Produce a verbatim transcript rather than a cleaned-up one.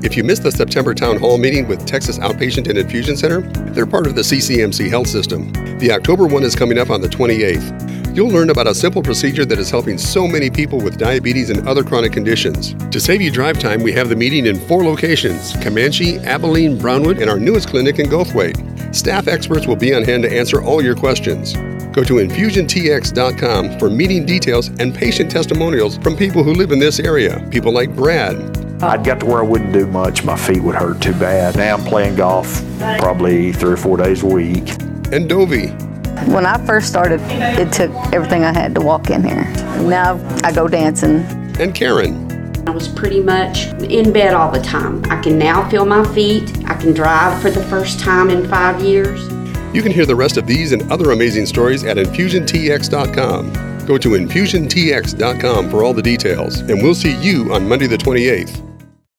If you missed the September Town Hall meeting with Texas Outpatient and Infusion Center, they're part of the C C M C Health System. The October one is coming up on the twenty-eighth. You'll learn about a simple procedure that is helping so many people with diabetes and other chronic conditions. To save you drive time, we have the meeting in four locations: Comanche, Abilene, Brownwood, and our newest clinic in Goldthwaite. Staff experts will be on hand to answer all your questions. Go to infusion t x dot com for meeting details and patient testimonials from people who live in this area. People like Brad. I'd got to where I wouldn't do much. My feet would hurt too bad. Now I'm playing golf probably three or four days a week. And Dovey. When I first started, it took everything I had to walk in here. Now I go dancing. And Karen. I was pretty much in bed all the time. I can now feel my feet. I can drive for the first time in five years. You can hear the rest of these and other amazing stories at infusion t x dot com. Go to infusion t x dot com for all the details, and we'll see you on Monday the twenty-eighth.